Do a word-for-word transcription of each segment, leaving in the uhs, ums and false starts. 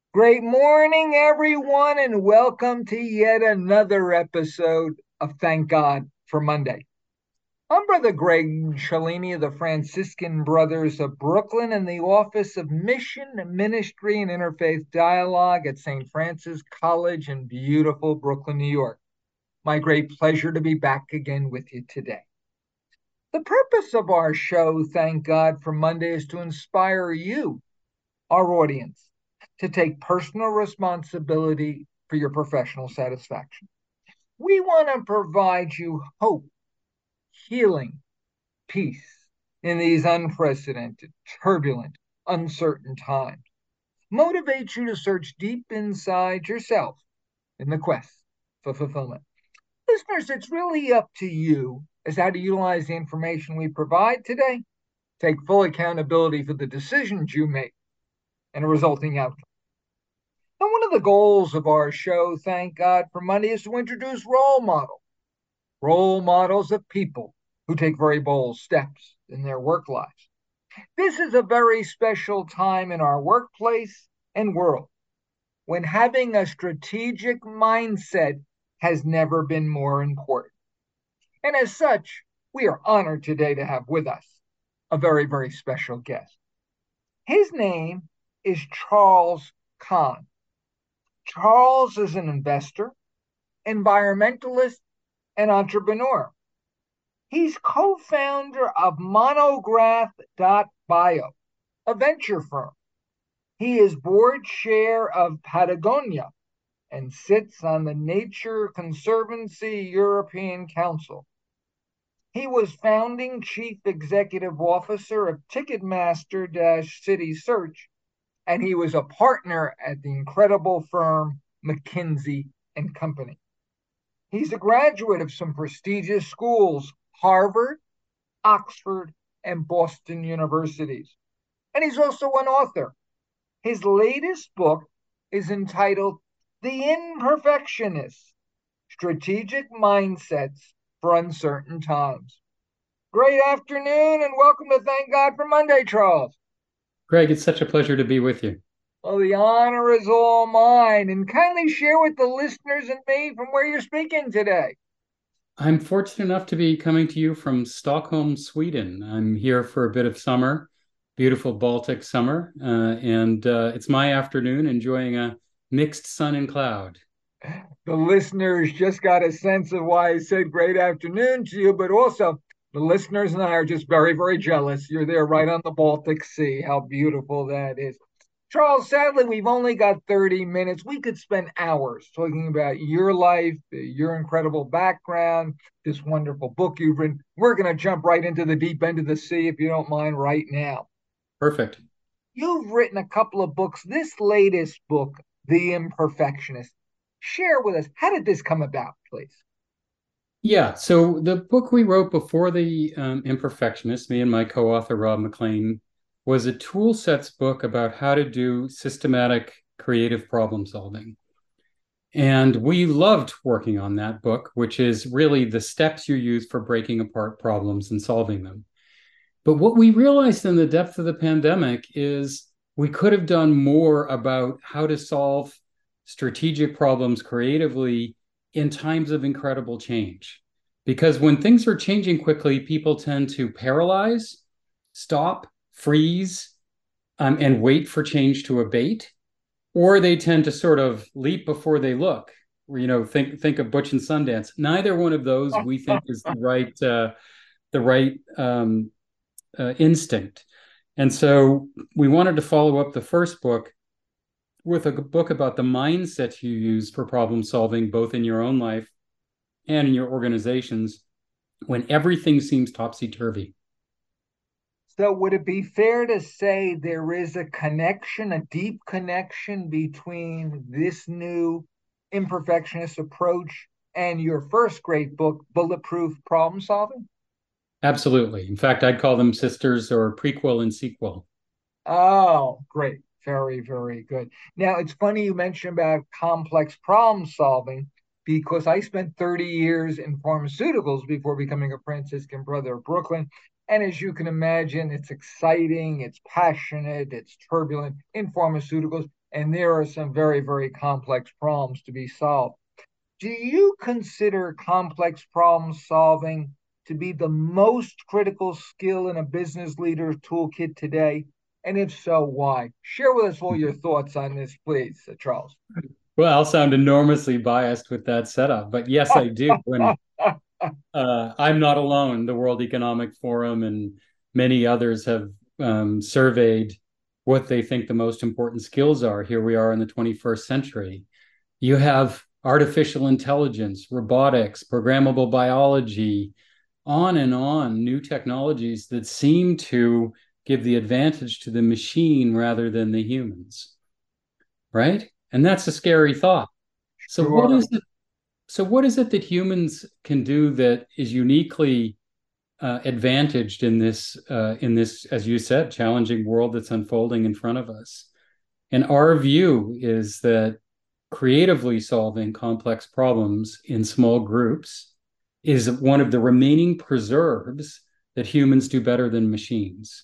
Great morning, everyone, and welcome to yet another episode of Thank God for Monday. I'm Brother Greg Cellini of the Franciscan Brothers of Brooklyn in the Office of Mission, Ministry, and Interfaith Dialogue at Saint Francis College in beautiful Brooklyn, New York. My great pleasure to be back again with you today. The purpose of our show, Thank God for Monday, is to inspire you, our audience, to take personal responsibility for your professional satisfaction. We want to provide you hope, healing, peace in these unprecedented, turbulent, uncertain times. Motivate you to search deep inside yourself in the quest for fulfillment. Listeners, it's really up to you as how to utilize the information we provide today. Take full accountability for the decisions you make and a resulting outcome. And one of the goals of our show, Thank God for Monday, is to introduce role models, role models of people who take very bold steps in their work lives. This is a very special time in our workplace and world when having a strategic mindset has never been more important. And as such, we are honored today to have with us a very, very special guest. His name is Charles Kahn. Charles is an investor, environmentalist, and entrepreneur. He's co founder of Monograph dot bio, a venture firm. He is board chair of Patagonia and sits on the Nature Conservancy European Council. He was founding chief executive officer of Ticketmaster City Search, and he was a partner at the incredible firm McKinsey and Company. He's a graduate of some prestigious schools, Harvard, Oxford, and Boston universities. And he's also an author. His latest book is entitled The Imperfectionist: Strategic Mindsets for Uncertain Times. Great afternoon and welcome to Thank God for Monday, Charles. Greg, it's such a pleasure to be with you. Well, the honor is all mine. And kindly share with the listeners and me from where you're speaking today. I'm fortunate enough to be coming to you from Stockholm, Sweden. I'm here for a bit of summer, beautiful Baltic summer, uh, and uh, it's my afternoon enjoying a mixed sun and cloud. The listeners just got a sense of why I said great afternoon to you, but also the listeners and I are just very, very jealous. You're there right on the Baltic Sea. How beautiful that is. Charles, sadly, we've only got thirty minutes. We could spend hours talking about your life, your incredible background, this wonderful book you've written. We're going to jump right into the deep end of the sea, if you don't mind, right now. Perfect. You've written a couple of books. This latest book, The Imperfectionist, share with us, how did this come about, please? Yeah, so the book we wrote before The um, Imperfectionist, me and my co-author Rob McLean, was a tool sets book about how to do systematic creative problem solving. And we loved working on that book, which is really the steps you use for breaking apart problems and solving them. But what we realized in the depth of the pandemic is we could have done more about how to solve strategic problems creatively in times of incredible change. Because when things are changing quickly, people tend to paralyze, stop, freeze, um, and wait for change to abate, or they tend to sort of leap before they look. You know, think think of Butch and Sundance. Neither one of those we think is the right uh, the right um, uh, instinct. And so we wanted to follow up the first book with a book about the mindset you use for problem solving, both in your own life and in your organizations, when everything seems topsy turvy. So, would it be fair to say there is a connection, a deep connection between this new imperfectionist approach and your first great book, Bulletproof Problem Solving? Absolutely. In fact, I'd call them sisters or prequel and sequel. Oh, great. Very, very good. Now, it's funny you mentioned about complex problem solving because I spent thirty years in pharmaceuticals before becoming a Franciscan Brother of Brooklyn. And as you can imagine, it's exciting, it's passionate, it's turbulent in pharmaceuticals. and there are some very, very complex problems to be solved. Do you consider complex problem solving to be the most critical skill in a business leader's toolkit today? And if so, why? Share with us all your thoughts on this, please, uh, Charles. Well, I'll sound enormously biased with that setup, but yes, I do. When uh, I'm not alone, the World Economic Forum and many others have um, surveyed what they think the most important skills are. Here we are in the twenty-first century. You have artificial intelligence, robotics, programmable biology, on and on, new technologies that seem to give the advantage to the machine rather than the humans, right? And that's a scary thought. So what Sure. is it? So what is it that humans can do that is uniquely uh, advantaged in this uh, in this, as you said, challenging world that's unfolding in front of us? And our view is that creatively solving complex problems in small groups is one of the remaining preserves that humans do better than machines.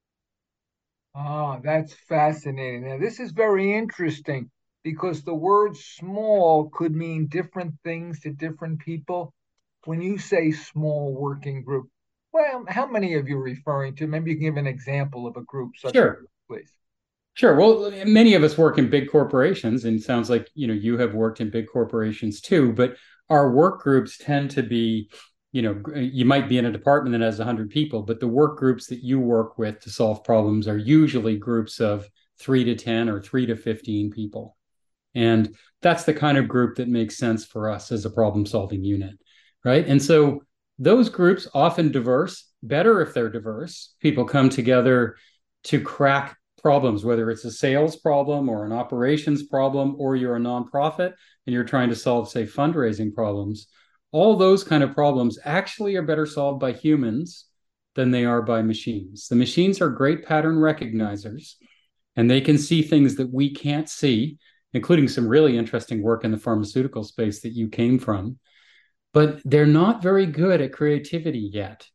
Ah, that's fascinating. Now, this is very interesting because the word small could mean different things to different people. When you say small working group, well, how many of you are referring to? Maybe you can give an example of a group such a Sure. group, please. Sure. Well, many of us work in big corporations, and it sounds like, you know, you have worked in big corporations too, but our work groups tend to be, you know, you might be in a department that has one hundred people, but the work groups that you work with to solve problems are usually groups of three to ten or three to fifteen people. And that's the kind of group that makes sense for us as a problem solving unit, right? And so those groups, often diverse, better if they're diverse, people come together to crack problems, whether it's a sales problem or an operations problem, or you're a nonprofit and you're trying to solve, say, fundraising problems. All those kind of problems actually are better solved by humans than they are by machines. The machines are great pattern recognizers, and they can see things that we can't see, including some really interesting work in the pharmaceutical space that you came from. But they're not very good at creativity yet.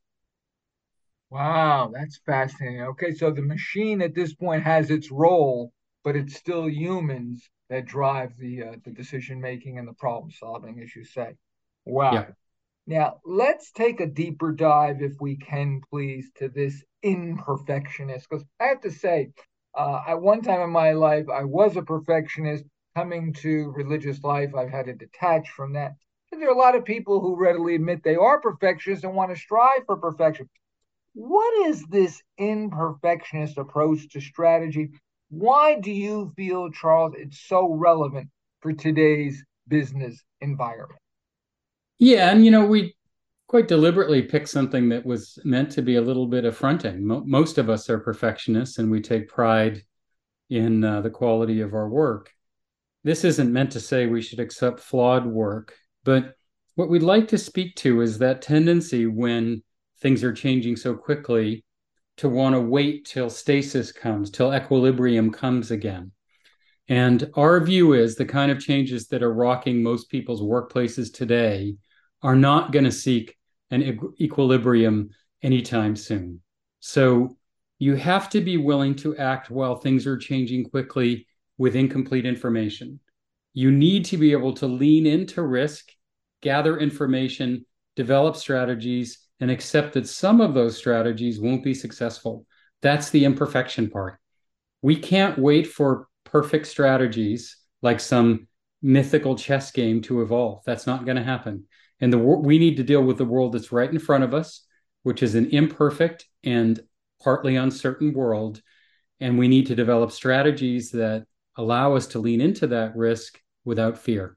Wow, that's fascinating. Okay, so the machine at this point has its role, but it's still humans that drive the uh, the decision making and the problem solving, as you say. Wow. Yeah. Now, let's take a deeper dive, if we can, please, to this imperfectionist. Because I have to say, uh, at one time in my life, I was a perfectionist. Coming to religious life, I've had to detach from that. But there are a lot of people who readily admit they are perfectionists and want to strive for perfection. What is this imperfectionist approach to strategy? Why do you feel, Charles, it's so relevant for today's business environment? Yeah. And, you know, we quite deliberately picked something that was meant to be a little bit affronting. Mo- most of us are perfectionists and we take pride in uh, the quality of our work. This isn't meant to say we should accept flawed work, but what we'd like to speak to is that tendency when things are changing so quickly to want to wait till stasis comes, till equilibrium comes again. And our view is the kind of changes that are rocking most people's workplaces today are not going to seek an e- equilibrium anytime soon. So you have to be willing to act while things are changing quickly with incomplete information. You need to be able to lean into risk, gather information, develop strategies, and accept that some of those strategies won't be successful. That's the imperfection part. We can't wait for perfect strategies like some mythical chess game to evolve. That's not going to happen. And the we need to deal with the world that's right in front of us, which is an imperfect and partly uncertain world. And we need to develop strategies that allow us to lean into that risk without fear.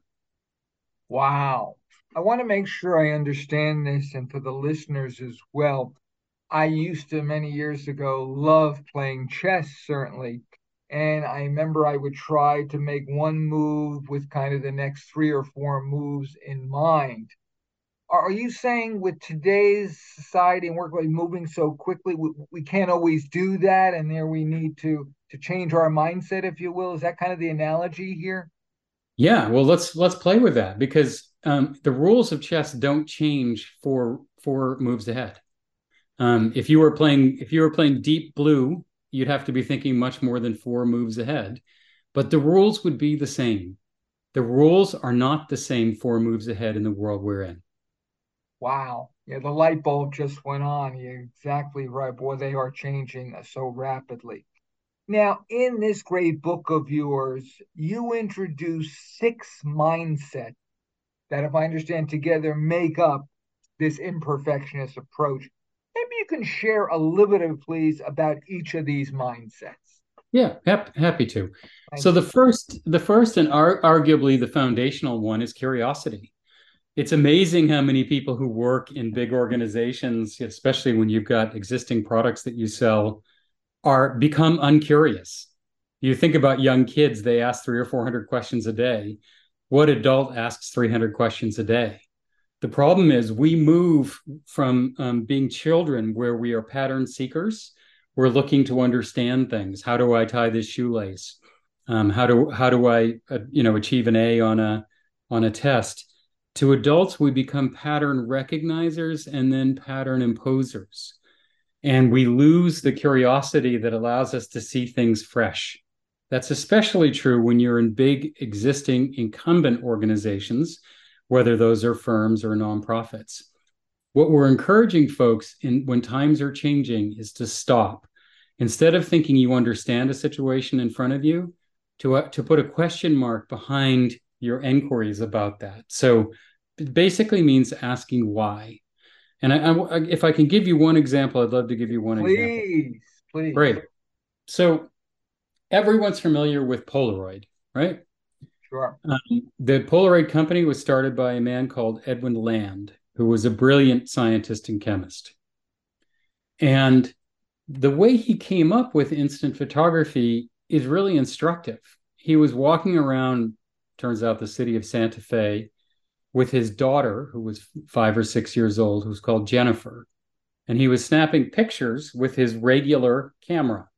Wow. I want to make sure I understand this and for the listeners as well. I used to many years ago love playing chess, certainly. And I remember I would try to make one move with kind of the next three or four moves in mind. Are you saying with today's society and workplace moving so quickly, we, we can't always do that, and there we need to to change our mindset, if you will? Is that kind of the analogy here? Yeah, well, let's let's play with that because um, the rules of chess don't change for four moves ahead. Um, if you were playing if you were playing deep blue, you'd have to be thinking much more than four moves ahead. but the rules would be the same. The rules are not the same four moves ahead in the world we're in. Wow. Yeah, the light bulb just went on. You're exactly right. Boy, they are changing uh, so rapidly. Now, in this great book of yours, you introduce six mindsets that, if I understand together, make up this imperfectionist approach. Maybe you can share a little bit, please, about each of these mindsets. Yeah, hap- happy to. Thank So the you. first, the first and ar- arguably the foundational one is curiosity. It's amazing how many people who work in big organizations, especially when you've got existing products that you sell, are become uncurious. You think about young kids, they ask three or four hundred questions a day. What adult asks three hundred questions a day? The problem is we move from um, being children where we are pattern seekers. We're looking to understand things. How do I tie this shoelace? Um, how do how do I uh, you know achieve an A on a on a test? To adults, we become pattern recognizers and then pattern imposers. And we lose the curiosity that allows us to see things fresh. That's especially true when you're in big existing incumbent organizations, whether those are firms or nonprofits. What we're encouraging folks in when times are changing is to stop. Instead of thinking you understand a situation in front of you, to, uh, to put a question mark behind your inquiries about that. So it basically means asking why. And I, I, if I can give you one example, I'd love to give you one example. Please, please. Great. So everyone's familiar with Polaroid, right? Sure. Um, the Polaroid company was started by a man called Edwin Land, who was a brilliant scientist and chemist. And the way he came up with instant photography is really instructive. He was walking around, turns out, the city of Santa Fe with his daughter, who was five or six years old, who was called Jennifer. And he was snapping pictures with his regular camera.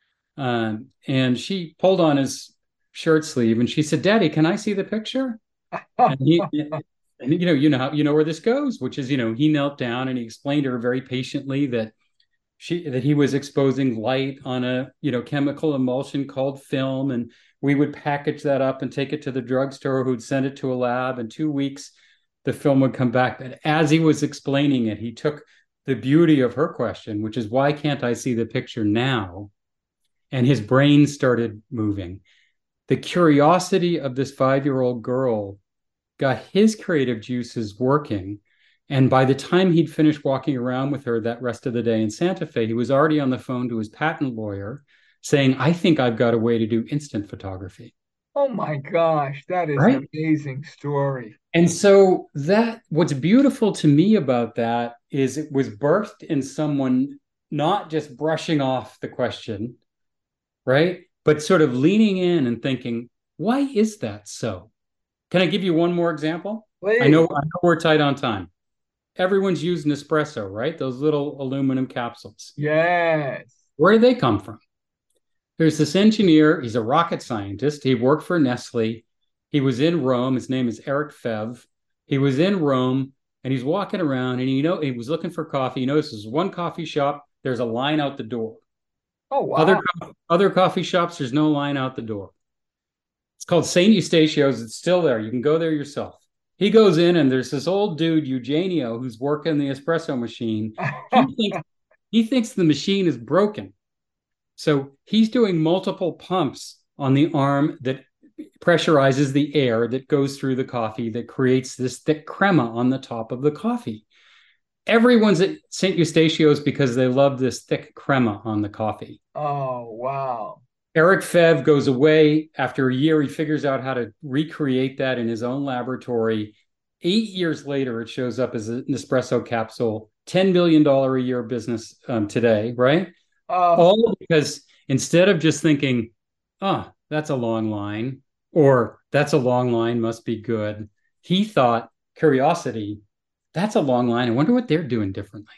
Um, and she pulled on his shirt sleeve and she said, "Daddy, can I see the picture?" And he, and you know, you know how you know where this goes, which is, you know, he knelt down and he explained to her very patiently that she that he was exposing light on a, you know, chemical emulsion called film, and we would package that up and take it to the drugstore, who'd send it to a lab. In two weeks, the film would come back. But as he was explaining it, he took the beauty of her question, which is, why can't I see the picture now? And his brain started moving. The curiosity of this five-year-old girl got his creative juices working. And by the time he'd finished walking around with her that rest of the day in Santa Fe, he was already on the phone to his patent lawyer saying, "I think I've got a way to do instant photography." Oh my gosh, that is Right? an amazing story. And so that what's beautiful to me about that is it was birthed in someone not just brushing off the question, right? But sort of leaning in and thinking, why is that so? Can I give you one more example? I know, Please. I know we're tight on time. Everyone's used Nespresso, right? Those little aluminum capsules. Yes. Where do they come from? There's this engineer, he's a rocket scientist. He worked for Nestle. He was in Rome. His name is Eric Fev. He was in Rome and he's walking around and you know he was looking for coffee. He notices one coffee shop, there's a line out the door. Oh wow. Other, other coffee shops, there's no line out the door. It's called Saint Eustachio's. It's still there. You can go there yourself. He goes in and there's this old dude, Eugenio, who's working the espresso machine. He thinks, he thinks the machine is broken. So he's doing multiple pumps on the arm that pressurizes the air that goes through the coffee that creates this thick crema on the top of the coffee. Everyone's at Saint Eustachio's because they love this thick crema on the coffee. Oh, wow. Eric Fev goes away. After a year, he figures out how to recreate that in his own laboratory. Eight years later, it shows up as an espresso capsule, ten billion dollars a year business um, today, right? Oh. All because instead of just thinking, oh, that's a long line, or that's a long line, must be good, he thought, curiosity, that's a long line. I wonder what they're doing differently.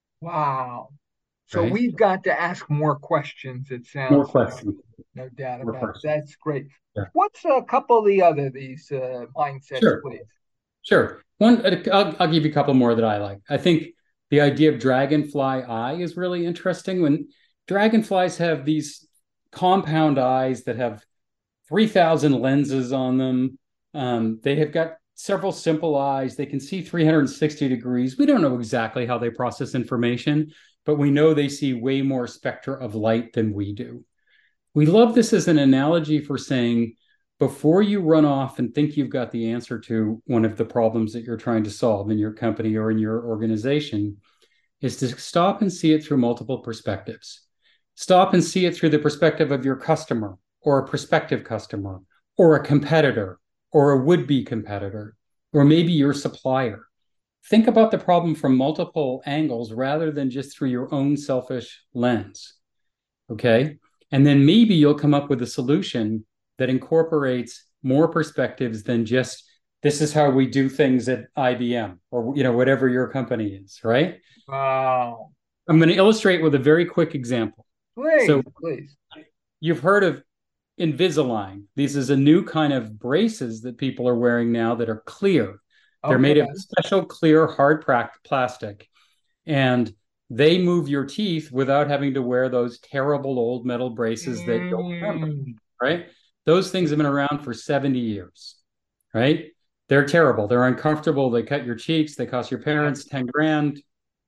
Wow. So Right? we've got to ask more questions, it sounds More like. questions. No doubt More about it. questions. That's great. Yeah. What's a couple of the other these uh, mindsets, Sure. please? Sure. One, I'll, I'll give you a couple more that I like. I think the idea of dragonfly eye is really interesting. When dragonflies have these compound eyes that have three thousand lenses on them. Um, they have got several simple eyes. They can see three hundred sixty degrees. We don't know exactly how they process information, but we know they see way more spectra of light than we do. We love this as an analogy for saying, before you run off and think you've got the answer to one of the problems that you're trying to solve in your company or in your organization, is to stop and see it through multiple perspectives. Stop and see it through the perspective of your customer or a prospective customer or a competitor or a would-be competitor, or maybe your supplier. Think about the problem from multiple angles rather than just through your own selfish lens. Okay? And then maybe you'll come up with a solution that incorporates more perspectives than just this is how we do things at I B M or you know whatever your company is, right? Wow. I'm going to illustrate with a very quick example. Please, So please. you've heard of Invisalign. This is a new kind of braces that people are wearing now that are clear. They're Okay. made of special clear hard plastic, and they move your teeth without having to wear those terrible old metal braces that you'll remember, Mm. right? Those things have been around for seventy years, right? They're terrible. They're uncomfortable. They cut your cheeks. They cost your parents ten grand.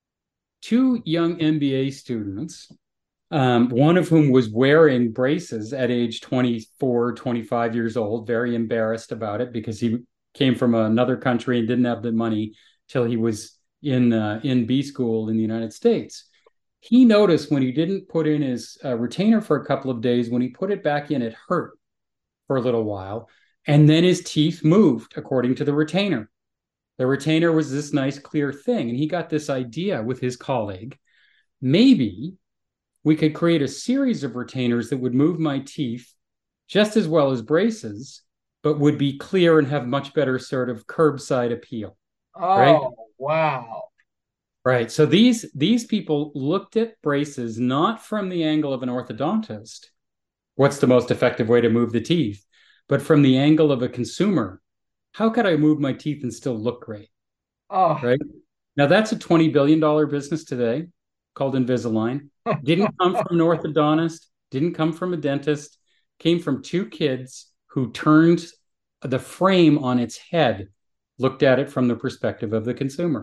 Two young M B A students, um, one of whom was wearing braces at age twenty-four, twenty-five years old, very embarrassed about it because he came from another country and didn't have the money till he was in uh, in B school in the United States. He noticed when he didn't put in his uh, retainer for a couple of days, when he put it back in, it hurt for a little while. And then his teeth moved according to the retainer. The retainer was this nice, clear thing. And he got this idea with his colleague. Maybe we could create a series of retainers that would move my teeth just as well as braces, but would be clear and have much better sort of curbside appeal. Right? Oh, wow. Right. So these these people looked at braces not from the angle of an orthodontist, what's the most effective way to move the teeth, but from the angle of a consumer. How could I move my teeth and still look great? Oh. Right. Now that's a twenty billion dollars business today called Invisalign. Didn't come from an orthodontist, didn't come from a dentist, came from two kids who turned the frame on its head, looked at it from the perspective of the consumer.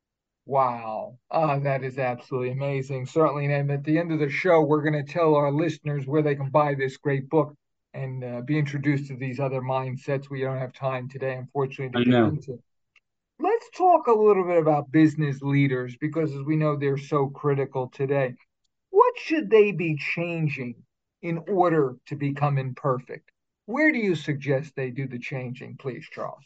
Wow. Oh, that is absolutely amazing. Certainly, and at the end of the show, we're going to tell our listeners where they can buy this great book and uh, be introduced to these other mindsets we don't have time today, unfortunately, I to get know. into. Let's talk a little bit about business leaders because, as we know, they're so critical today. What should they be changing in order to become imperfect? Where do you suggest they do the changing, please, Charles?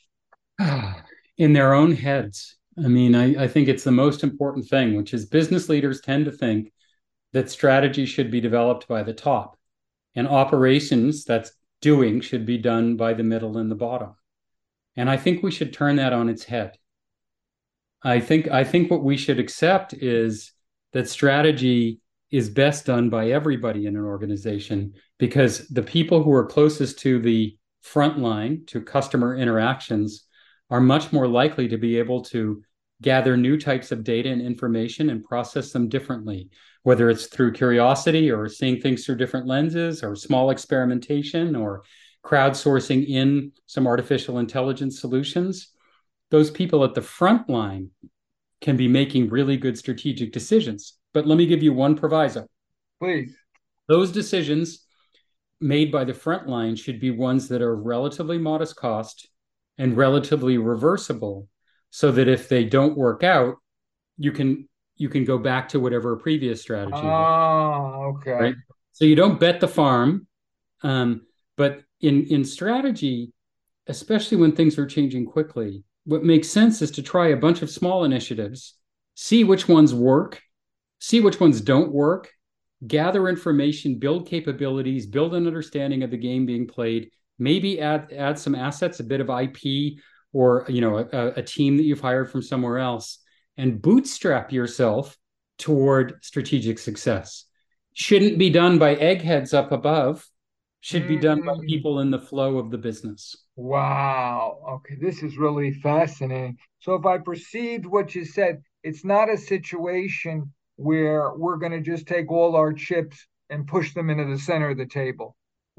In their own heads. I mean, I, I think it's the most important thing, which is business leaders tend to think that strategy should be developed by the top and operations, that's doing, should be done by the middle and the bottom. And I think we should turn that on its head. I think I think what we should accept is that strategy is best done by everybody in an organization because the people who are closest to the front line, to customer interactions, are much more likely to be able to gather new types of data and information and process them differently, whether it's through curiosity or seeing things through different lenses or small experimentation or crowdsourcing in some artificial intelligence solutions. Those people at the front line can be making really good strategic decisions. But let me give you one proviso. Please. Those decisions made by the front line should be ones that are relatively modest cost and relatively reversible so that if they don't work out, you can you can go back to whatever previous strategy was. Oh, okay. Right? So you don't bet the farm, um, but in in strategy, especially when things are changing quickly, what makes sense is to try a bunch of small initiatives, see which ones work, see which ones don't work, gather information, build capabilities, build an understanding of the game being played, maybe add add some assets, a bit of I P or you know a, a team that you've hired from somewhere else, and bootstrap yourself toward strategic success. Shouldn't be done by eggheads up above, should be done by Mm, people in the flow of the business. wow. Okay, this is really fascinating. So, if I perceived what you said, it's not a situation where we're going to just take all our chips and push them into the center of the table.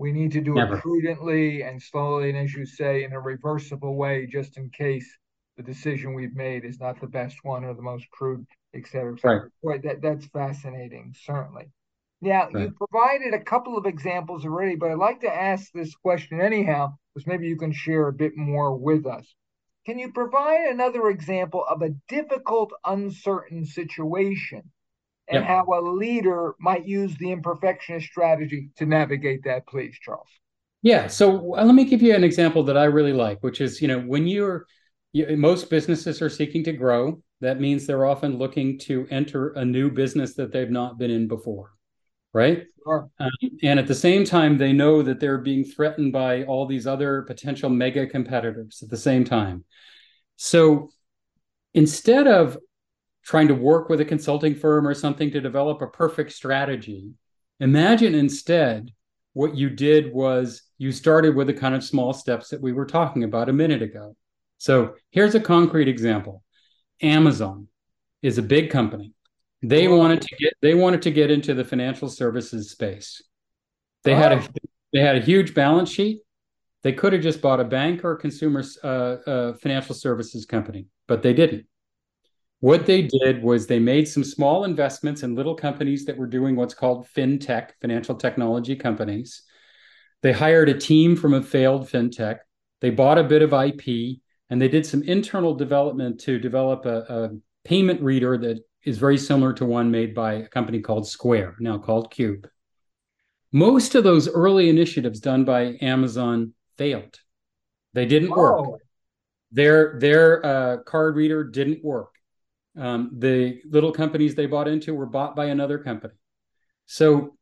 We need to do it Never. prudently and slowly, and as you say, in a reversible way, just in case the decision we've made is not the best one or the most prudent, et cetera, et Right. cetera. Boy, that, that's fascinating, certainly. Now, Right. you provided a couple of examples already, but I'd like to ask this question anyhow, because maybe you can share a bit more with us. Can you provide another example of a difficult, uncertain situation and Yep. how a leader might use the imperfectionist strategy to navigate that, please, Charles? Yeah. So uh, let me give you an example that I really like, which is, you know, when you're, you, most businesses are seeking to grow. That means they're often looking to enter a new business that they've not been in before, right? Sure. Um, and at the same time, they know that they're being threatened by all these other potential mega competitors at the same time. So instead of trying to work with a consulting firm or something to develop a perfect strategy, imagine instead what you did was you started with the kind of small steps that we were talking about a minute ago. So here's a concrete example. Amazon is a big company. They Sure. wanted to get they wanted to get into the financial services space. They had a Oh, they had a huge balance sheet. They could have just bought a bank or a consumer uh, uh, financial services company, but they didn't. What they did was they made some small investments in little companies that were doing what's called fintech, financial technology companies. They hired a team from a failed fintech. They bought a bit of I P, and they did some internal development to develop a, a payment reader that is very similar to one made by a company called Square, now called Cube. Most of those early initiatives done by Amazon failed. They didn't work. oh, Their their uh, card reader didn't work. Um, the little companies they bought into were bought by another company. So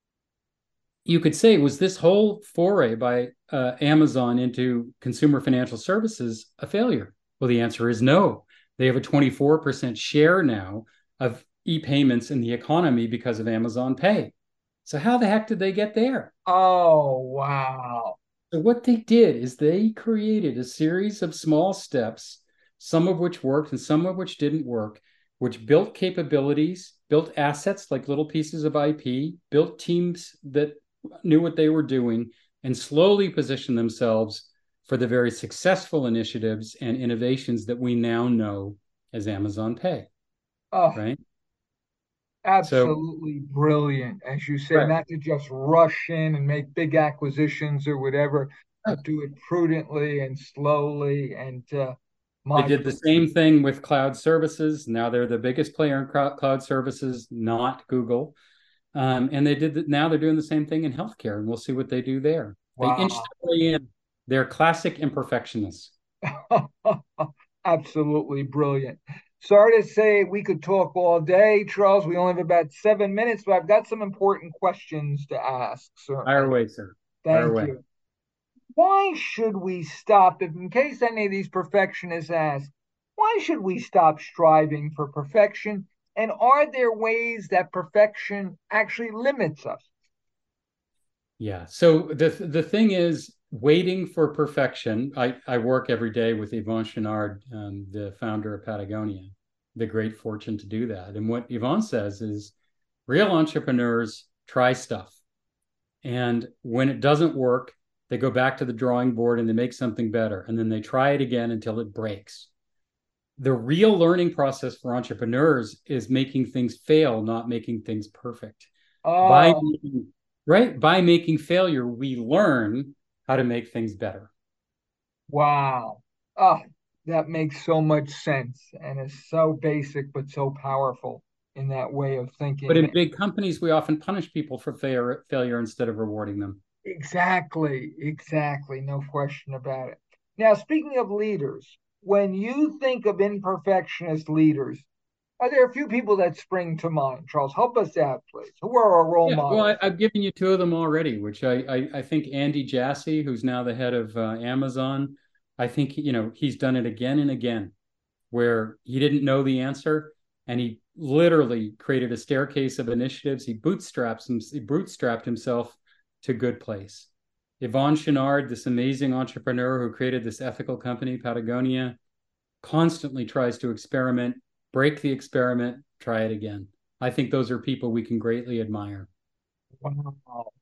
you could say, was this whole foray by uh, Amazon into consumer financial services a failure? Well, the answer is no. They have a twenty-four percent share now of e-payments in the economy because of Amazon Pay. So how the heck did they get there? oh, wow. So what they did is they created a series of small steps, some of which worked and some of which didn't work, which built capabilities, built assets like little pieces of I P, built teams that knew what they were doing, and slowly positioned themselves for the very successful initiatives and innovations that we now know as Amazon Pay, Oh, right? So, absolutely brilliant. As you say, right. not to just rush in and make big acquisitions or whatever, but do it prudently and slowly. And uh, They my did the same thing with cloud services. Now they're the biggest player in cloud services, not Google. Um, and they did that. Now they're doing the same thing in healthcare, and we'll see what they do there. They inched wow. their way in. They're classic imperfectionists. Absolutely brilliant. Sorry to say we could talk all day, Charles. We only have about seven minutes, but I've got some important questions to ask, Fire certainly. away, sir. Fire Thank away. you. Why should we stop, if in case any of these perfectionists ask, why should we stop striving for perfection? And are there ways that perfection actually limits us? Yeah. So the the thing is, waiting for perfection. I, I work every day with Yvon Chouinard, um, the founder of Patagonia, the great fortune to do that. And what Yvon says is real entrepreneurs try stuff. And when it doesn't work, they go back to the drawing board and they make something better. And then they try it again until it breaks. The real learning process for entrepreneurs is making things fail, not making things perfect. By Oh, right, by making failure, we learn how to make things better. wow. Oh, that makes so much sense and is so basic but so powerful in that way of But thinking. in big companies, we often punish people for failure, failure instead of rewarding them. Exactly, exactly. No question about it. Now, speaking of leaders, when you think of imperfectionist leaders, are there a few people that spring to mind? Charles, help us out, please. Who are our role Yeah, well, models? I, I've given you two of them already, which I, I, I think Andy Jassy, who's now the head of uh, Amazon, I think, you know, he's done it again and again where he didn't know the answer and he literally created a staircase of initiatives. He bootstraps him, he bootstrapped himself to good place. Yvon Chouinard, this amazing entrepreneur who created this ethical company, Patagonia, constantly tries to experiment, break the experiment, try it again. I think those are people we can greatly admire. Wow.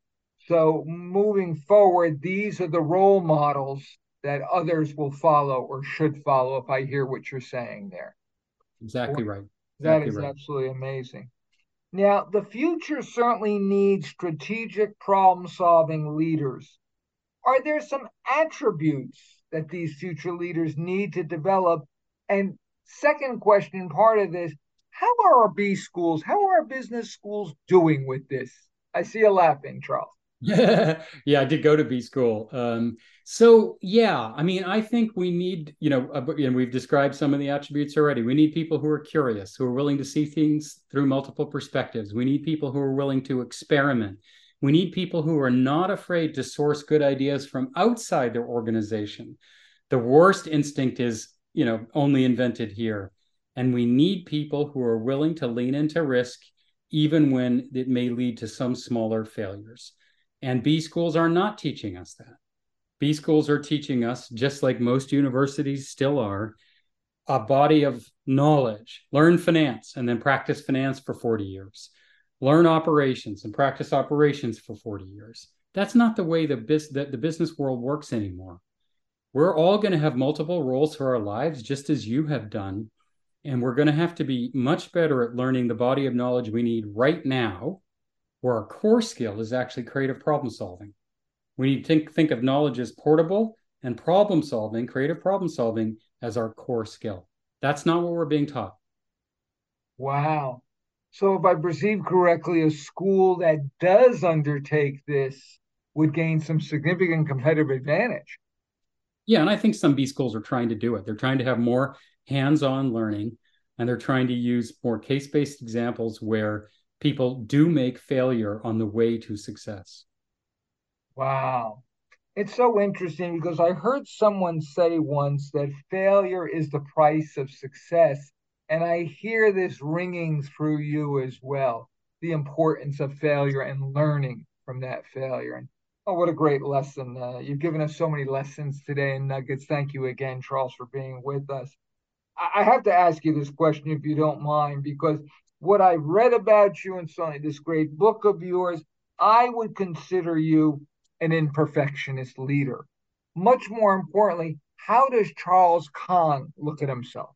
So moving forward, these are the role models that others will follow or should follow, if I hear what you're saying there. Boy, Exactly right. that Exactly is right. absolutely amazing. Now, the future certainly needs strategic problem solving leaders. Are there some attributes that these future leaders need to develop? And second question, part of this, how are our B schools, how are our business schools doing with this? I see you laughing, Charles. Yeah, I did go to B school. Um, so yeah, I mean, I think we need, you know, uh, you know, we've described some of the attributes already. We need people who are curious, who are willing to see things through multiple perspectives. We need people who are willing to experiment. We need people who are not afraid to source good ideas from outside their organization. The worst instinct is, you know, only invented here. And we need people who are willing to lean into risk, even when it may lead to some smaller failures. And B schools are not teaching us that. B schools are teaching us, just like most universities still are, a body of knowledge. Learn finance and then practice finance for forty years. Learn operations and practice operations for forty years. That's not the way the, bis- the, the business world works anymore. We're all going to have multiple roles for our lives, just as you have done. And we're going to have to be much better at learning the body of knowledge we need right now, where our core skill is actually creative problem solving. We need to think, think of knowledge as portable and problem solving, creative problem solving, as our core skill. That's not what we're being taught. Wow. So, if I perceive correctly, a school that does undertake this would gain some significant competitive advantage. Yeah, and I think some B schools are trying to do it. They're trying to have more hands-on learning, and they're trying to use more case-based examples where people do make failure on the way to success. Wow. It's so interesting because I heard someone say once that failure is the price of success. And I hear this ringing through you as well, the importance of failure and learning from that failure. And oh, what a great lesson. Uh, you've given us so many lessons today and nuggets. Thank you again, Charles, for being with us. I, I have to ask you this question, if you don't mind, because what I've read about you and so this great book of yours, I would consider you an imperfectionist leader. Much more importantly, how does Charles Kahn look at himself?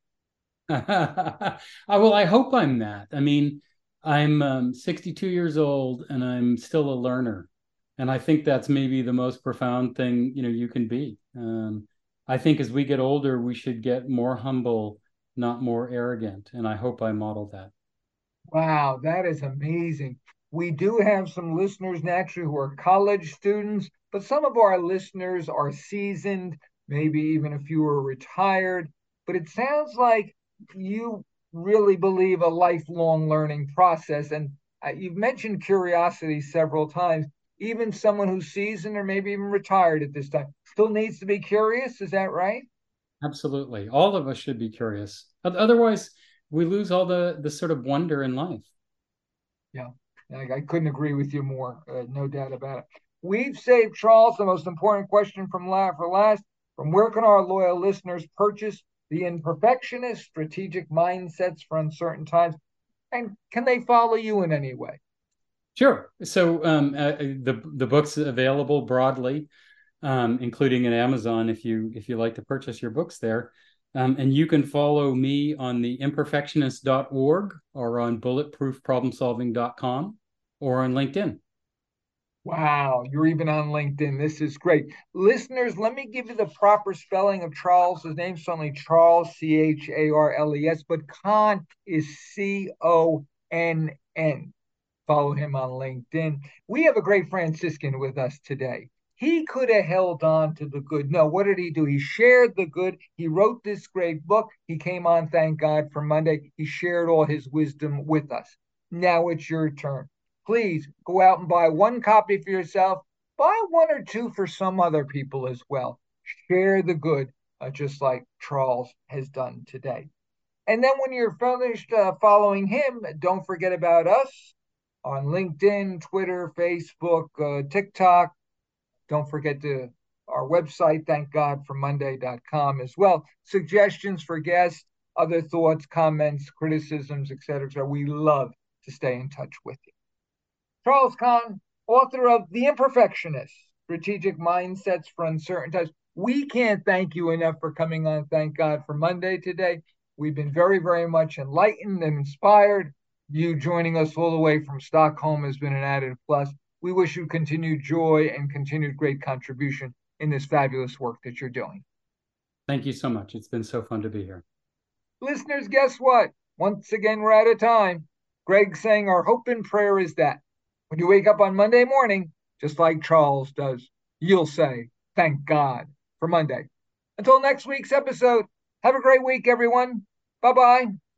I, well, I hope I'm that. I mean, I'm um, sixty-two years old and I'm still a learner. And I think that's maybe the most profound thing, you know, you can be. Um, I think as we get older, we should get more humble, not more arrogant. And I hope I model that. Wow, that is amazing. We do have some listeners naturally who are college students, but some of our listeners are seasoned, maybe even a few are retired. But it sounds like you really believe a lifelong learning process. And uh, you've mentioned curiosity several times. Even someone who's seasoned or maybe even retired at this time still needs to be curious. Is that right? Absolutely. All of us should be curious. Otherwise, we lose all the, the sort of wonder in life. Yeah, I, I couldn't agree with you more. Uh, no doubt about it. We've saved Charles the most important question from la- for last. From where can our loyal listeners purchase the Imperfectionist Strategic Mindsets for Uncertain Times? And can they follow you in any way? Sure. So um, uh, the the book's available broadly, um, including at Amazon if you if you like to purchase your books there. Um, and you can follow me on the imperfectionist dot org or on bulletproof problem solving dot com or on LinkedIn. Wow, you're even on LinkedIn. This is great. Listeners, let me give you the proper spelling of Charles's name. Certainly Charles, C H A R L E S, but Kahn is C O N N. Follow him on LinkedIn. We have a great Franciscan with us today. He could have held on to the good. No, what did he do? He shared the good. He wrote this great book. He came on, thank God, for Monday. He shared all his wisdom with us. Now it's your turn. Please go out and buy one copy for yourself. Buy one or two for some other people as well. Share the good, uh, just like Charles has done today. And then when you're finished uh, following him, don't forget about us on LinkedIn, Twitter, Facebook, uh, TikTok. Don't forget to our website, thank god for monday dot com as well. Suggestions for guests, other thoughts, comments, criticisms, et cetera, et cetera. We love to stay in touch with you. Charles Kahn, author of The Imperfectionist, Strategic Mindsets for Uncertain Times. We can't thank you enough for coming on Thank God for Monday today. We've been very, very much enlightened and inspired. You joining us all the way from Stockholm has been an added plus. We wish you continued joy and continued great contribution in this fabulous work that you're doing. Thank you so much. It's been so fun to be here. Listeners, guess what? Once again, we're out of time. Greg's saying our hope and prayer is that when you wake up on Monday morning, just like Charles does, you'll say, thank God for Monday. Until next week's episode, have a great week, everyone. Bye-bye.